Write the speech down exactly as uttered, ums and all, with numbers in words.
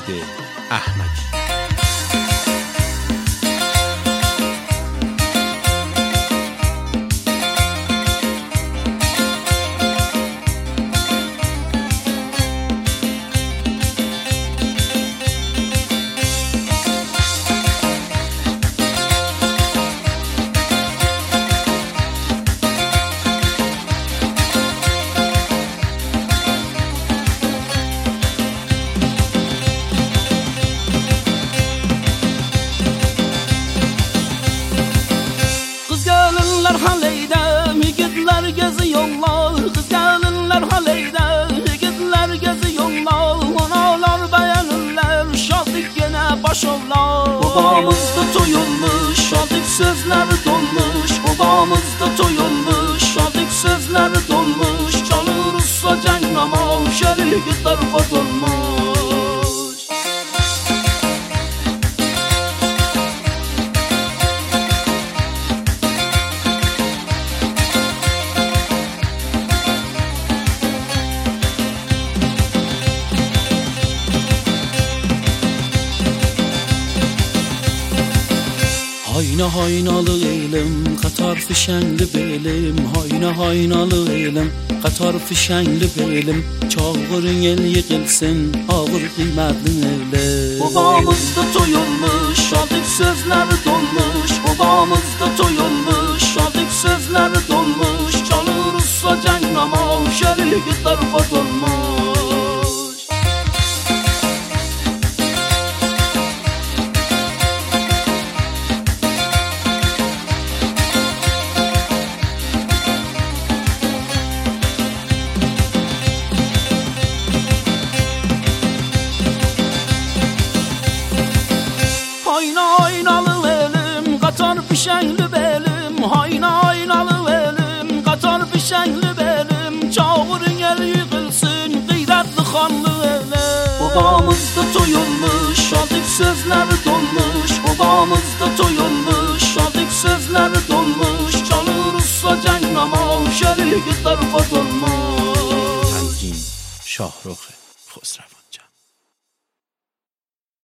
احمدی. Haleyde yigitler geziyorlar, kız gelinler haleyde yigitler geziyorlar, analar beğenirler, şadık gene başarlar. Babamızda toyulmuş, şadık sözler dolmuş, babamızda toyulmuş, şadık sözler dolmuş, çalırsa cengamam, şerif tarafa dolmuş. Hayna haynalı elim, qatar fişengli belim. Hayna haynalı elim, qatar fişengli belim. Çağırın el yıkılsın, ağır kıymetli elim. Babamızda toyulmuş, şadık sözler dolmuş, babamızda toyulmuş, şadık sözler dolmuş, çalırsa cengamam, şerif tarafa dolmuş. Hayna haynalı elim, qatar fişengli belim. Hayna haynalı elim, qatar fişengli belim. Çağırın el yıkılsın, qeyrətli xanlı elim. Babamızda toyulmuş, şadık sözler dolmuş, babamızda toyulmuş, şadık sözler dolmuş, çalırsa cengamam, şerif tarafa dolmuş. تنظیم شاهرخ